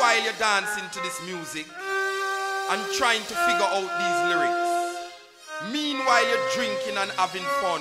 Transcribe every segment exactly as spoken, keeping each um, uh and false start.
while you're dancing to this music and trying to figure out these lyrics, meanwhile you're drinking and having fun,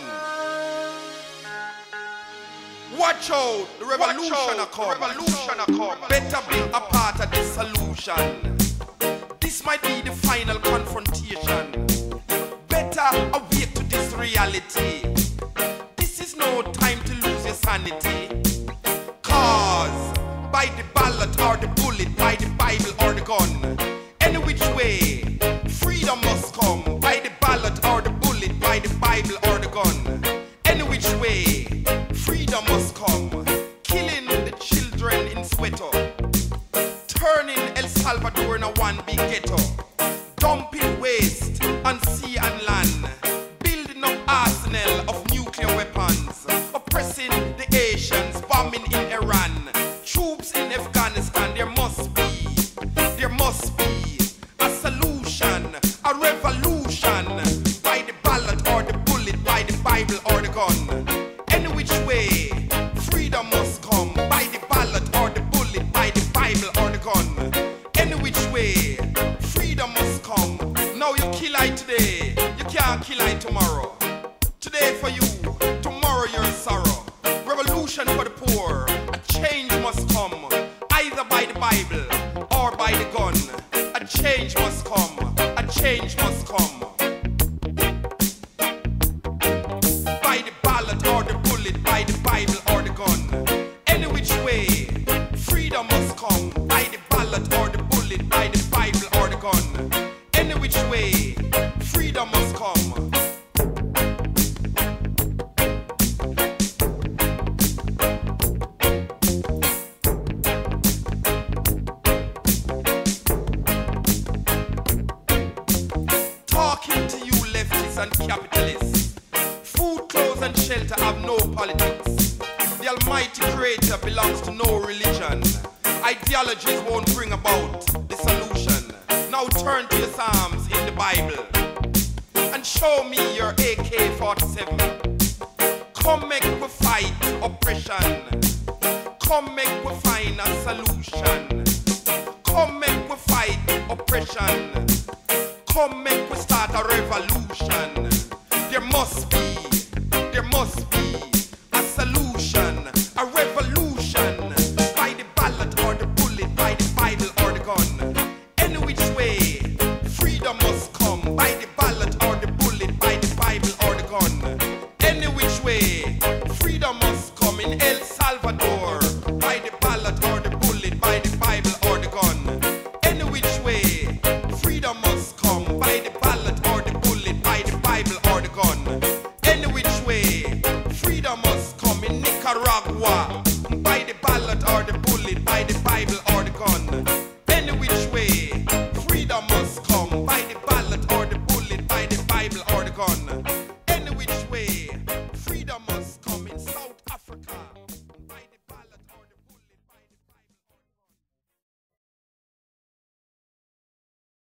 watch out, the revolution a come. Revolution a come. Better be a part of this solution. This might be the final confrontation. Better awake to this reality. This is no time to lose your sanity. Cause by the ballot or the bullet, by the Bible or the gun, any which way, freedom must come. By the ballot or the bullet, by the Bible or the gun, any which way, freedom must come. Killing the children in Soweto, turning El Salvador into one big ghetto, dumping waste on sea and land, building up arsenal of nuclear weapons, oppressing the Asians, bombing in Iran, troops in Afghanistan. There must be, there must be a solution, a revolution, by the ballot or the bullet, by the Bible or the gun. Any which way, freedom must come. By the ballot or the bullet, by the Bible or the gun. Any which way, freedom must come. Now you kill I today, you can't kill I tomorrow. Today for you, tomorrow your sorrow. Revolution for the poor, a change must come. Either by the Bible or by the gun. A change must come, a change must come. By the ballot or the bullet, by the Bible or the gun. Any which way, freedom must come. By the ballot or the bullet, by the Bible or the gun. Any which way, freedom must come. Talking to you leftists and capitalists, food, clothes and shelter have no politics. The Almighty Creator belongs to no religion. Ideologies won't bring about the solution. Now turn to your Psalms in the Bible and show me your A K forty-seven. Come make we fight oppression. Come make